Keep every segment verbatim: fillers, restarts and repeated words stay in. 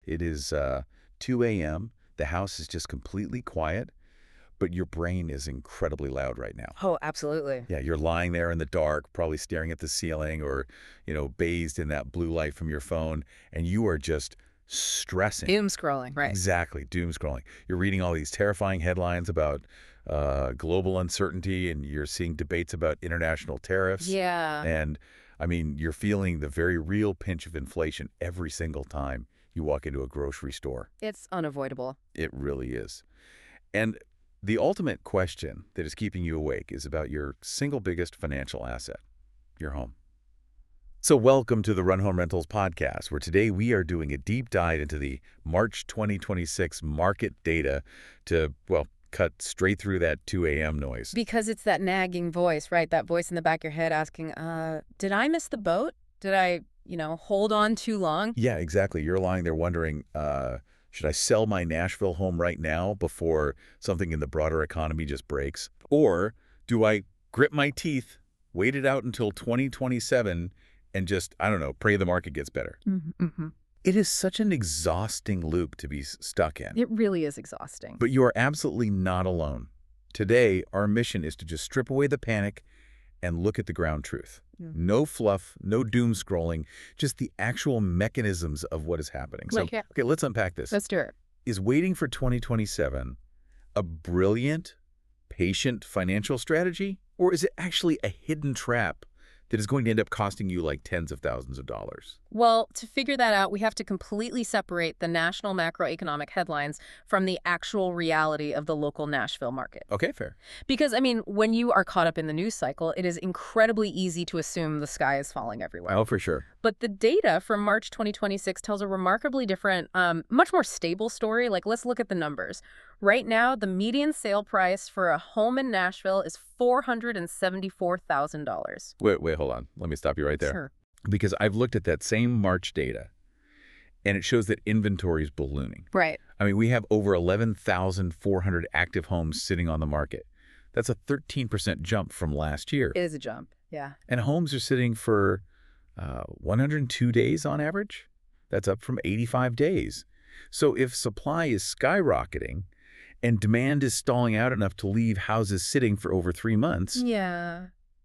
It is uh, two a m The house is just completely quiet, but your brain is incredibly loud right now. Oh, absolutely. Yeah, you're lying there in the dark, probably staring at the ceiling or, you know, bathed in that blue light from your phone, and you are just stressing. Doom scrolling, right. Exactly, doom scrolling. You're reading all these terrifying headlines about uh, global uncertainty, and you're seeing debates about international tariffs. Yeah. And, I mean, you're feeling the very real pinch of inflation every single time you walk into a grocery store. It's unavoidable. It really is. And the ultimate question that is keeping you awake is about your single biggest financial asset, your home. So welcome to the Run Home Rentals podcast, where today we are doing a deep dive into the March twenty twenty-six market data to, well, cut straight through that two a m noise. Because it's that nagging voice, right? That voice in the back of your head asking, uh, did I miss the boat? Did I, you know, hold on too long? Yeah, exactly. You're lying there wondering, uh, should I sell my Nashville home right now before something in the broader economy just breaks? Or do I grit my teeth, wait it out until twenty twenty-seven, and just, I don't know, pray the market gets better? Mm-hmm, mm-hmm. It is such an exhausting loop to be stuck in. It really is exhausting. But you are absolutely not alone. Today, our mission is to just strip away the panic and look at the ground truth. Yeah. No fluff, no doom scrolling, just the actual mechanisms of what is happening. So, Like, yeah. okay, let's unpack this. Let's do it. Is waiting for twenty twenty-seven a brilliant, patient financial strategy? Or is it actually a hidden trap that is going to end up costing you like tens of thousands of dollars? Well, to figure that out, we have to completely separate the national macroeconomic headlines from the actual reality of the local Nashville market. Okay, fair. Because, I mean, when you are caught up in the news cycle, it is incredibly easy to assume the sky is falling everywhere. Oh, for sure. But the data from March twenty twenty-six tells a remarkably different, um, much more stable story. Like, let's look at the numbers. Right now, the median sale price for a home in Nashville is four hundred seventy-four thousand dollars. Wait, wait, hold on. Let me stop you right there. Sure. Because I've looked at that same March data, and it shows that inventory is ballooning. Right. I mean, we have over eleven thousand four hundred active homes sitting on the market. That's a thirteen percent jump from last year. It is a jump, yeah. And homes are sitting for uh, one hundred two days on average. That's up from eighty-five days. So if supply is skyrocketing and demand is stalling out enough to leave houses sitting for over three months, Yeah.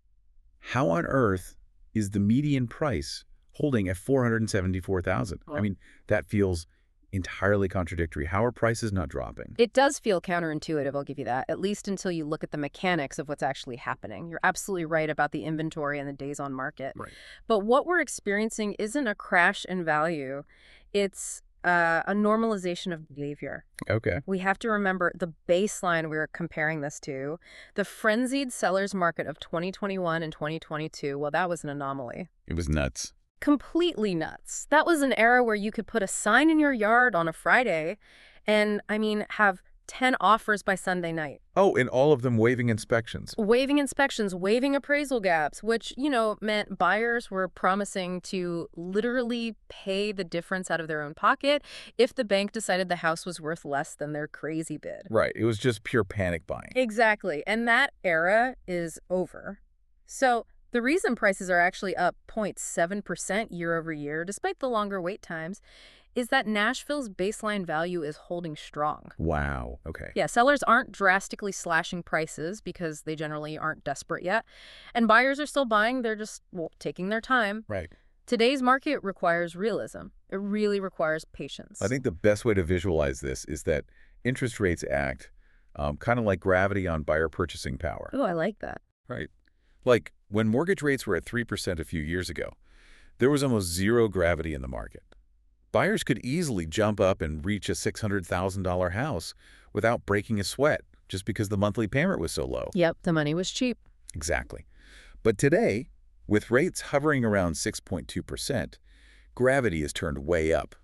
how on earth is the median price holding at four hundred seventy-four thousand dollars? I mean, that feels entirely contradictory. How are prices not dropping? It does feel counterintuitive, I'll give you that, at least until you look at the mechanics of what's actually happening. You're absolutely right about the inventory and the days on market. Right. But what we're experiencing isn't a crash in value. It's uh, a normalization of behavior. Okay. We have to remember the baseline we're comparing this to. The frenzied seller's market of twenty twenty-one and twenty twenty-two, well, that was an anomaly. It was nuts. Completely nuts. That was an era where you could put a sign in your yard on a Friday and, I mean, have ten offers by Sunday night. Oh, and all of them waiving inspections. Waiving inspections, waiving appraisal gaps, which, you know, meant buyers were promising to literally pay the difference out of their own pocket if the bank decided the house was worth less than their crazy bid. Right. It was just pure panic buying. Exactly. And that era is over. So the reason prices are actually up zero point seven percent year over year, despite the longer wait times, is that Nashville's baseline value is holding strong. Wow. Okay. Yeah, sellers aren't drastically slashing prices because they generally aren't desperate yet. And buyers are still buying. They're just, well, taking their time. Right. Today's market requires realism. It really requires patience. I think the best way to visualize this is that interest rates act um, kind of like gravity on buyer purchasing power. Oh, I like that. Right. Like when mortgage rates were at three percent a few years ago, there was almost zero gravity in the market. Buyers could easily jump up and reach a six hundred thousand dollar house without breaking a sweat just because the monthly payment was so low. Yep, the money was cheap. Exactly. But today, with rates hovering around six point two percent, gravity has turned way up.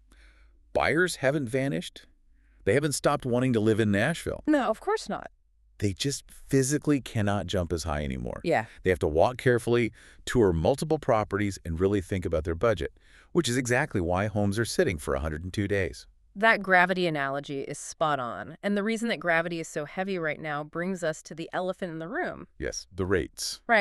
Buyers haven't vanished. They haven't stopped wanting to live in Nashville. No, of course not. They just physically cannot jump as high anymore. Yeah. They have to walk carefully, tour multiple properties, and really think about their budget, which is exactly why homes are sitting for one hundred two days. That gravity analogy is spot on. And the reason that gravity is so heavy right now brings us to the elephant in the room. Yes, the rates. Right.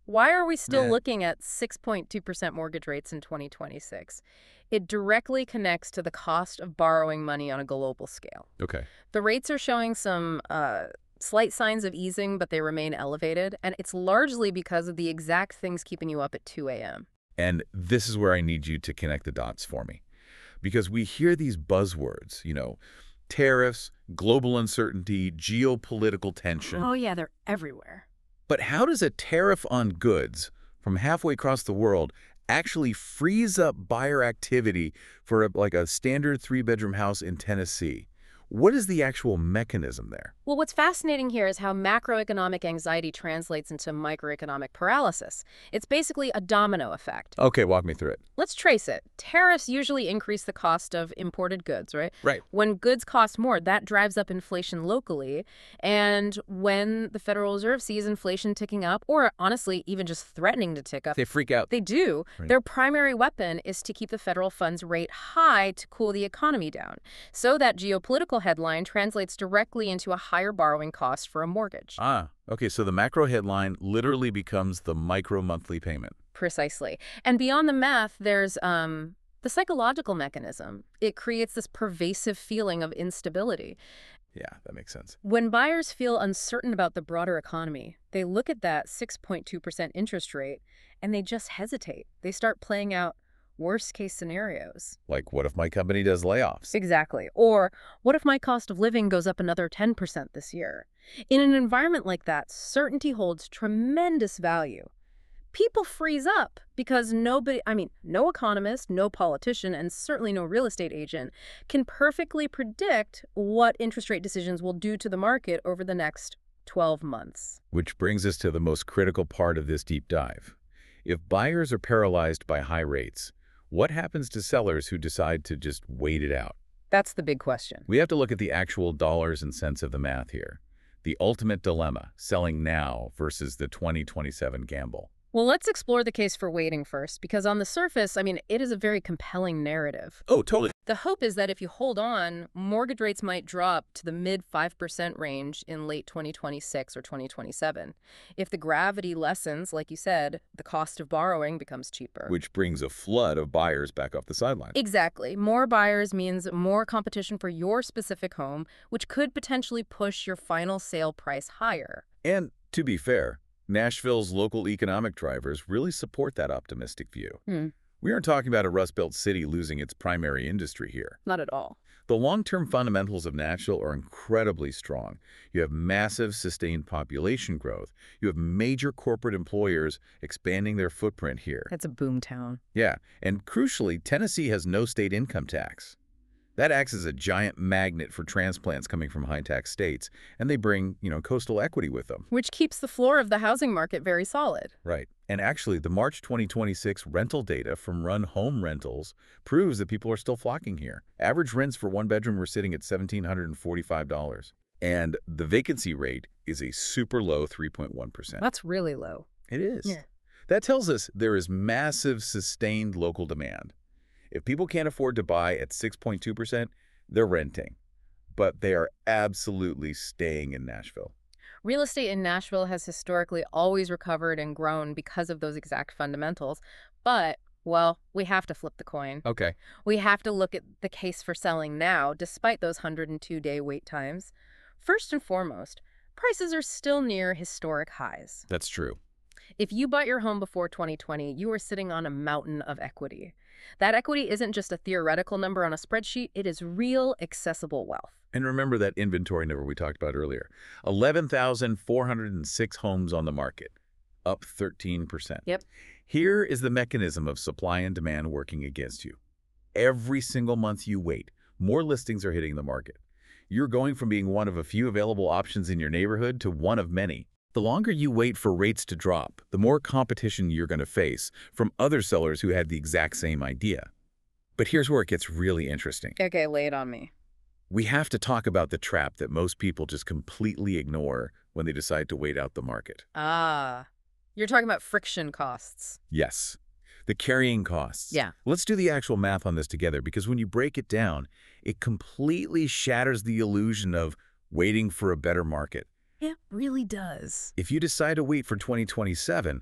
Why are we still Eh. looking at six point two percent mortgage rates in twenty twenty-six? It directly connects to the cost of borrowing money on a global scale. Okay. The rates are showing some uh, slight signs of easing, but they remain elevated, and it's largely because of the exact things keeping you up at two A M And this is where I need you to connect the dots for me. Because we hear these buzzwords, you know, tariffs, global uncertainty, geopolitical tension. Oh, yeah, they're everywhere. But how does a tariff on goods from halfway across the world actually freeze up buyer activity for a, like a standard three-bedroom house in Tennessee? What is the actual mechanism there? Well, what's fascinating here is how macroeconomic anxiety translates into microeconomic paralysis. It's basically a domino effect. Okay, walk me through it. Let's trace it. Tariffs usually increase the cost of imported goods, right? Right. When goods cost more, that drives up inflation locally. And when the Federal Reserve sees inflation ticking up, or honestly, even just threatening to tick up, They freak out. they do. Right. Their primary weapon is to keep the federal funds rate high to cool the economy down. So that geopolitical headline translates directly into a higher borrowing cost for a mortgage. Ah, okay, so the macro headline literally becomes the micro monthly payment. Precisely. And beyond the math, there's um, the psychological mechanism. It creates this pervasive feeling of instability. Yeah, that makes sense. When buyers feel uncertain about the broader economy, they look at that six point two percent interest rate and they just hesitate. They start playing out worst-case scenarios. Like, what if my company does layoffs? Exactly. Or what if my cost of living goes up another ten percent this year? In an environment like that, certainty holds tremendous value. People freeze up because nobody, I mean, no economist, no politician, and certainly no real estate agent can perfectly predict what interest rate decisions will do to the market over the next twelve months. Which brings us to the most critical part of this deep dive. If buyers are paralyzed by high rates, what happens to sellers who decide to just wait it out? That's the big question. We have to look at the actual dollars and cents of the math here. The ultimate dilemma, selling now versus the twenty twenty-seven gamble. Well, let's explore the case for waiting first, because on the surface, I mean, it is a very compelling narrative. Oh, totally. The hope is that if you hold on, mortgage rates might drop to the mid five percent range in late twenty twenty-six or twenty twenty-seven. If the gravity lessens, like you said, the cost of borrowing becomes cheaper. Which brings a flood of buyers back off the sideline. Exactly. More buyers means more competition for your specific home, which could potentially push your final sale price higher. And to be fair, Nashville's local economic drivers really support that optimistic view. Hmm. We aren't talking about a Rust Belt city losing its primary industry here. Not at all. The long-term fundamentals of Nashville are incredibly strong. You have massive sustained population growth. You have major corporate employers expanding their footprint here. It's a boom town. Yeah, and crucially, Tennessee has no state income tax. That acts as a giant magnet for transplants coming from high-tax states, and they bring, you know, coastal equity with them. Which keeps the floor of the housing market very solid. Right. And actually, the March twenty twenty-six rental data from Run Home Rentals proves that people are still flocking here. Average rents for one bedroom were sitting at one thousand seven hundred forty-five dollars. And the vacancy rate is a super low three point one percent. That's really low. It is. Yeah. That tells us there is massive sustained local demand. If people can't afford to buy at six point two percent, they're renting. But they are absolutely staying in Nashville. Real estate in Nashville has historically always recovered and grown because of those exact fundamentals. But, well, we have to flip the coin. Okay. We have to look at the case for selling now, despite those one hundred two day wait times. First and foremost, prices are still near historic highs. That's true. If you bought your home before twenty twenty, you are sitting on a mountain of equity. That equity isn't just a theoretical number on a spreadsheet, it is real, accessible wealth. And remember that inventory number we talked about earlier. eleven thousand four hundred six homes on the market, up thirteen percent. Yep. Here is the mechanism of supply and demand working against you. Every single month you wait, more listings are hitting the market. You're going from being one of a few available options in your neighborhood to one of many. The longer you wait for rates to drop, the more competition you're going to face from other sellers who had the exact same idea. But here's where it gets really interesting. Okay, lay it on me. We have to talk about the trap that most people just completely ignore when they decide to wait out the market. Ah, you're talking about friction costs. Yes, the carrying costs. Yeah. Let's do the actual math on this together, because when you break it down, it completely shatters the illusion of waiting for a better market. It really does. If you decide to wait for twenty twenty-seven,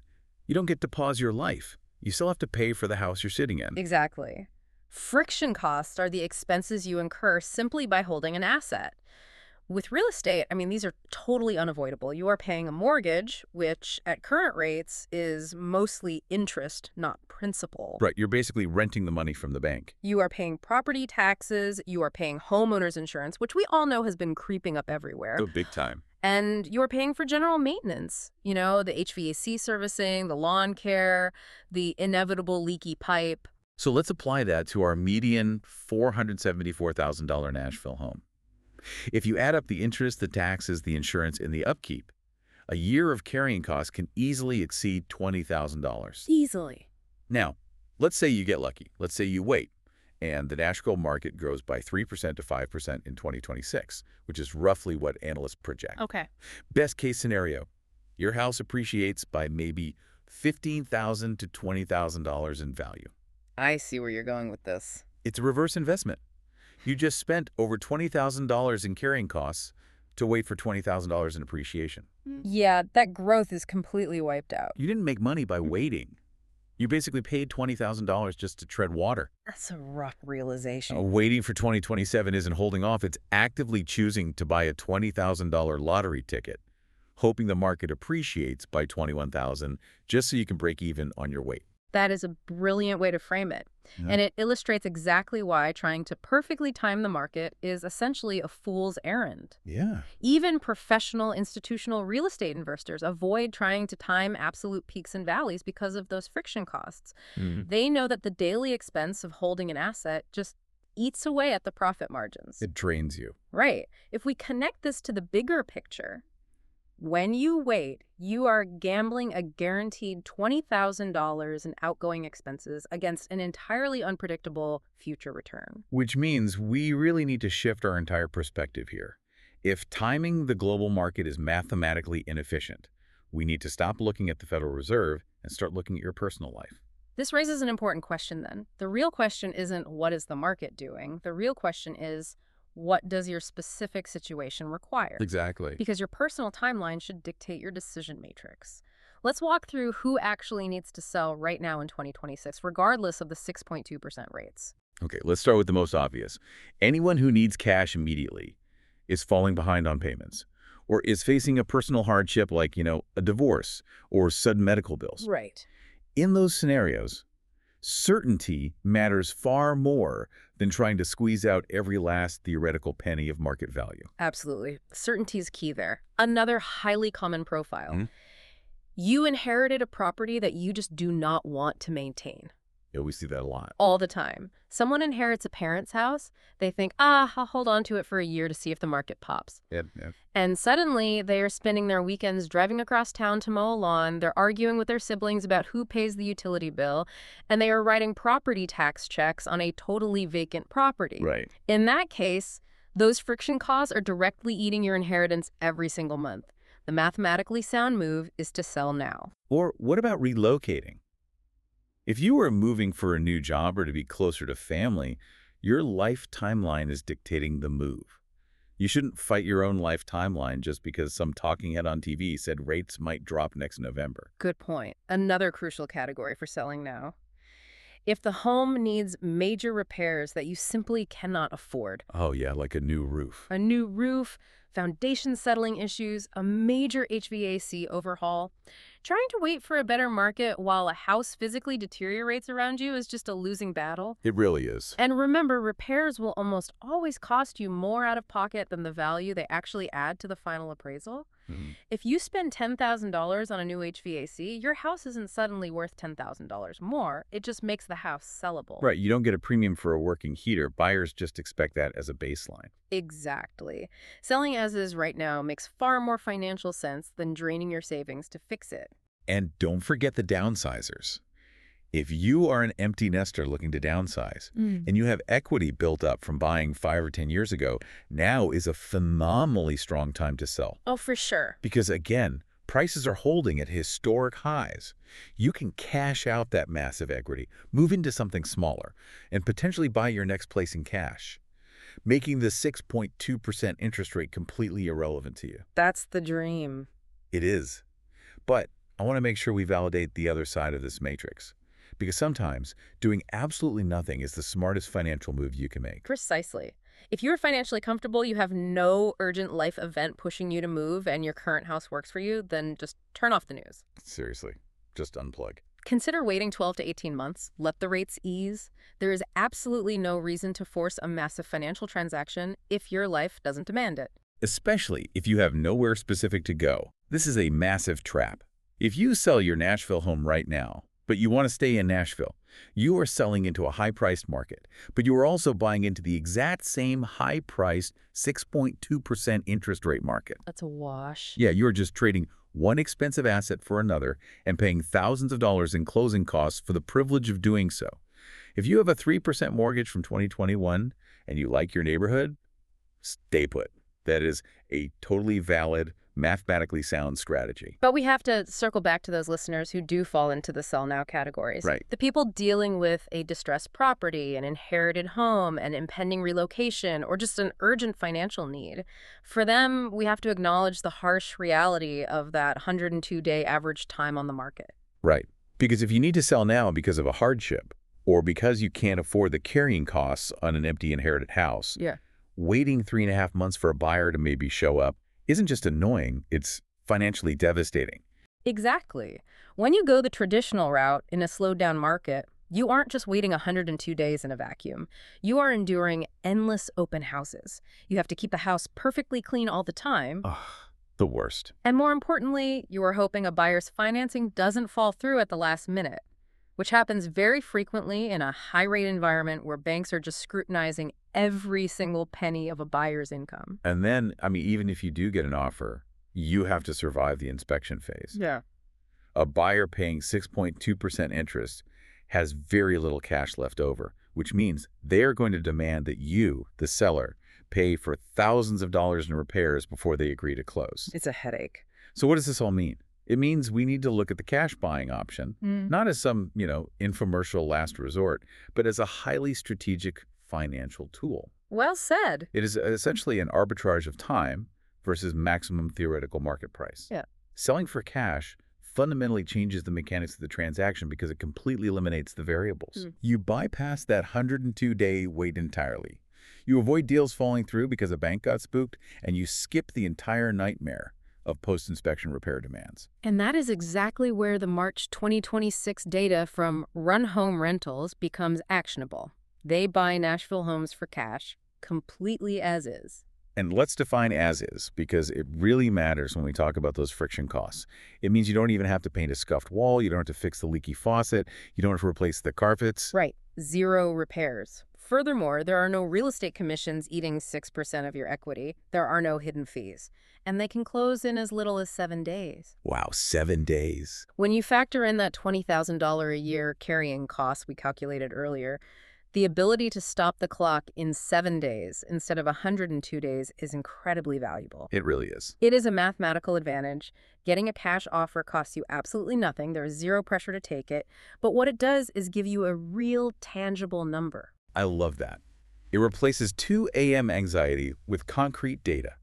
You don't get to pause your life. You still have to pay for the house you're sitting in. Exactly. Friction costs are the expenses you incur simply by holding an asset. With real estate, I mean, these are totally unavoidable. You are paying a mortgage, which at current rates is mostly interest, not principal. Right, you're basically renting the money from the bank. You are paying property taxes, you are paying homeowners insurance, which we all know has been creeping up everywhere. Oh, big time. And you're paying for general maintenance, you know, the H V A C servicing, the lawn care, the inevitable leaky pipe. So let's apply that to our median four hundred seventy-four thousand dollar Nashville home. If you add up the interest, the taxes, the insurance, and the upkeep, a year of carrying costs can easily exceed twenty thousand dollars. Easily. Now, let's say you get lucky. Let's say you wait, and the Nashville market grows by three percent to five percent in twenty twenty-six, which is roughly what analysts project. Okay. Best case scenario, your house appreciates by maybe fifteen thousand dollars to twenty thousand dollars in value. I see where you're going with this. It's a reverse investment. You just spent over twenty thousand dollars in carrying costs to wait for twenty thousand dollars in appreciation. Yeah, that growth is completely wiped out. You didn't make money by waiting. You basically paid twenty thousand dollars just to tread water. That's a rough realization. Uh, waiting for twenty twenty-seven isn't holding off. It's actively choosing to buy a twenty thousand dollar lottery ticket, hoping the market appreciates by twenty-one thousand dollars just so you can break even on your wait. That is a brilliant way to frame it. Yeah. And it illustrates exactly why trying to perfectly time the market is essentially a fool's errand. Yeah. Even professional institutional real estate investors avoid trying to time absolute peaks and valleys because of those friction costs. Mm-hmm. They know that the daily expense of holding an asset just eats away at the profit margins. It drains you. Right. If we connect this to the bigger picture, when you wait, you are gambling a guaranteed twenty thousand dollars in outgoing expenses against an entirely unpredictable future return. Which means we really need to shift our entire perspective here. If timing the global market is mathematically inefficient, we need to stop looking at the Federal Reserve and start looking at your personal life. This raises an important question then. The real question isn't what is the market doing? The real question is, what does your specific situation require? Exactly. Because your personal timeline should dictate your decision matrix. Let's walk through who actually needs to sell right now in twenty twenty-six, regardless of the six point two percent rates. Okay, let's start with the most obvious. Anyone who needs cash immediately is falling behind on payments or is facing a personal hardship like, you know, a divorce or sudden medical bills. Right. In those scenarios, certainty matters far more than trying to squeeze out every last theoretical penny of market value. Absolutely. Certainty is key there. Another highly common profile. Mm-hmm. You inherited a property that you just do not want to maintain. Yeah, we see that a lot. All the time. Someone inherits a parent's house. They think, ah, I'll hold on to it for a year to see if the market pops. Yeah, yeah. And suddenly, they are spending their weekends driving across town to mow a lawn. They're arguing with their siblings about who pays the utility bill. And they are writing property tax checks on a totally vacant property. Right. In that case, those friction costs are directly eating your inheritance every single month. The mathematically sound move is to sell now. Or what about relocating? If you were moving for a new job or to be closer to family, your life timeline is dictating the move. You shouldn't fight your own life timeline just because some talking head on T V said rates might drop next November. Good point. Another crucial category for selling now. If the home needs major repairs that you simply cannot afford, Oh yeah, like a new roof. a new roof, foundation settling issues, a major H V A C overhaul, trying to wait for a better market while a house physically deteriorates around you is just a losing battle. It really is. And remember, repairs will almost always cost you more out of pocket than the value they actually add to the final appraisal. Mhm. If you spend ten thousand dollars on a new H V A C, your house isn't suddenly worth ten thousand dollars more. It just makes the house sellable. Right, you don't get a premium for a working heater. Buyers just expect that as a baseline. Exactly. Selling as is right now makes far more financial sense than draining your savings to fix it. And don't forget the downsizers. If you are an empty nester looking to downsize, and you have equity built up from buying five or ten years ago, now is a phenomenally strong time to sell. Oh, for sure. Because again, prices are holding at historic highs. You can cash out that massive equity, move into something smaller, and potentially buy your next place in cash, making the six point two percent interest rate completely irrelevant to you. That's the dream. It is. But I want to make sure we validate the other side of this matrix. Because sometimes doing absolutely nothing is the smartest financial move you can make. Precisely. If you're financially comfortable, you have no urgent life event pushing you to move, and your current house works for you, then just turn off the news. Seriously, just unplug. Consider waiting twelve to eighteen months. Let the rates ease. There is absolutely no reason to force a massive financial transaction if your life doesn't demand it. Especially if you have nowhere specific to go. This is a massive trap. If you sell your Nashville home right now, but you want to stay in Nashville, you are selling into a high-priced market, but you are also buying into the exact same high-priced six point two percent interest rate market. That's a wash. Yeah, you're just trading one expensive asset for another and paying thousands of dollars in closing costs for the privilege of doing so. If you have a three percent mortgage from twenty twenty-one and you like your neighborhood, stay put. That is a totally valid, mathematically sound strategy. But we have to circle back to those listeners who do fall into the sell now categories. Right. The people dealing with a distressed property, an inherited home, an impending relocation, or just an urgent financial need. For them, we have to acknowledge the harsh reality of that one hundred two day average time on the market. Right. Because if you need to sell now because of a hardship, or because you can't afford the carrying costs on an empty inherited house, Yeah. waiting three and a half months for a buyer to maybe show up isn't just annoying, it's financially devastating. Exactly. When you go the traditional route in a slowed down market, you aren't just waiting one hundred two days in a vacuum. You are enduring endless open houses. You have to keep the house perfectly clean all the time. Ugh, the worst. And more importantly, you are hoping a buyer's financing doesn't fall through at the last minute, which happens very frequently in a high-rate environment where banks are just scrutinizing every single penny of a buyer's income. And then, I mean, even if you do get an offer, you have to survive the inspection phase. Yeah. A buyer paying six point two percent interest has very little cash left over, which means they're going to demand that you, the seller, pay for thousands of dollars in repairs before they agree to close. It's a headache. So what does this all mean? It means we need to look at the cash buying option, Mm. not as some, you know, infomercial last resort, but as a highly strategic financial tool. Well said. It is essentially an arbitrage of time versus maximum theoretical market price. Yeah. Selling for cash fundamentally changes the mechanics of the transaction because it completely eliminates the variables. Mm. You bypass that one hundred two day wait entirely. You avoid deals falling through because a bank got spooked, and you skip the entire nightmare of post-inspection repair demands. And that is exactly where the March twenty twenty-six data from Run Home Rentals becomes actionable. They buy Nashville homes for cash, completely as is. And let's define as is, because it really matters when we talk about those friction costs. It means you don't even have to paint a scuffed wall, you don't have to fix the leaky faucet, you don't have to replace the carpets. Right. Zero repairs. Furthermore, there are no real estate commissions eating six percent of your equity. There are no hidden fees. And they can close in as little as seven days. Wow, seven days. When you factor in that twenty thousand dollars a year carrying cost we calculated earlier, the ability to stop the clock in seven days instead of one hundred two days is incredibly valuable. It really is. It is a mathematical advantage. Getting a cash offer costs you absolutely nothing. There is zero pressure to take it. But what it does is give you a real, tangible number. I love that. It replaces two A M anxiety with concrete data.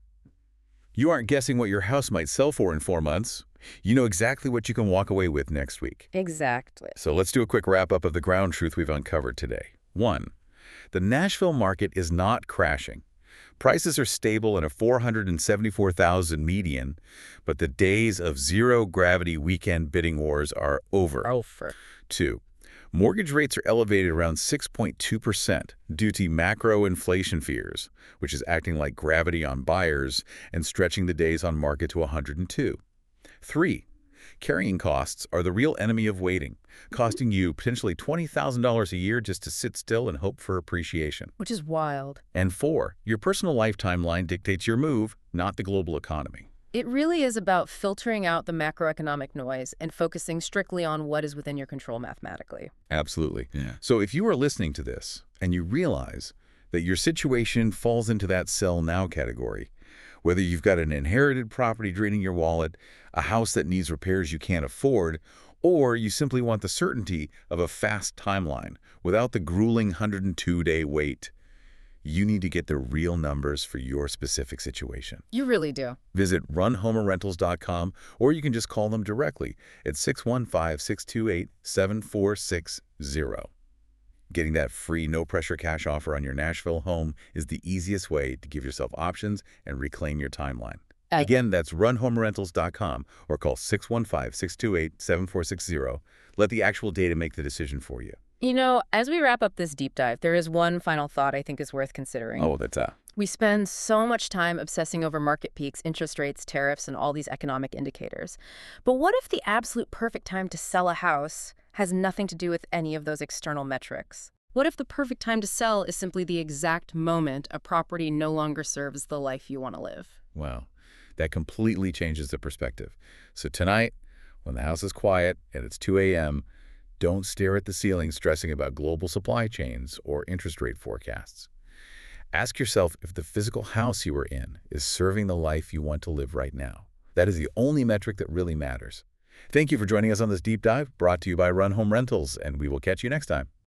You aren't guessing what your house might sell for in four months. You know exactly what you can walk away with next week. Exactly. So let's do a quick wrap-up of the ground truth we've uncovered today. One, the Nashville market is not crashing. Prices are stable in a four hundred seventy-four thousand median, but the days of zero-gravity weekend bidding wars are over. Over. Two, mortgage rates are elevated around six point two percent due to macro inflation fears, which is acting like gravity on buyers and stretching the days on market to one hundred two. Three, carrying costs are the real enemy of waiting, costing you potentially twenty thousand dollars a year just to sit still and hope for appreciation. Which is wild. And four, your personal lifetime line dictates your move, not the global economy. It really is about filtering out the macroeconomic noise and focusing strictly on what is within your control mathematically. Absolutely. Yeah. So if you are listening to this and you realize that your situation falls into that sell now category, whether you've got an inherited property draining your wallet, a house that needs repairs you can't afford, or you simply want the certainty of a fast timeline without the grueling one hundred two day wait, You need to get the real numbers for your specific situation. You really do. Visit run homer rentals dot com, or you can just call them directly at six one five, six two eight, seven four six zero. Getting that free no-pressure cash offer on your Nashville home is the easiest way to give yourself options and reclaim your timeline. I Again, that's run homer rentals dot com or call six one five, six two eight, seven four six zero. Let the actual data make the decision for you. You know, as we wrap up this deep dive, there is one final thought I think is worth considering. Oh, that's uh We spend so much time obsessing over market peaks, interest rates, tariffs, and all these economic indicators. But what if the absolute perfect time to sell a house has nothing to do with any of those external metrics? What if the perfect time to sell is simply the exact moment a property no longer serves the life you want to live? Wow. That completely changes the perspective. So tonight, when the house is quiet and it's two A M, don't stare at the ceiling stressing about global supply chains or interest rate forecasts. Ask yourself if the physical house you are in is serving the life you want to live right now. That is the only metric that really matters. Thank you for joining us on this deep dive, brought to you by Run Home Rentals, and we will catch you next time.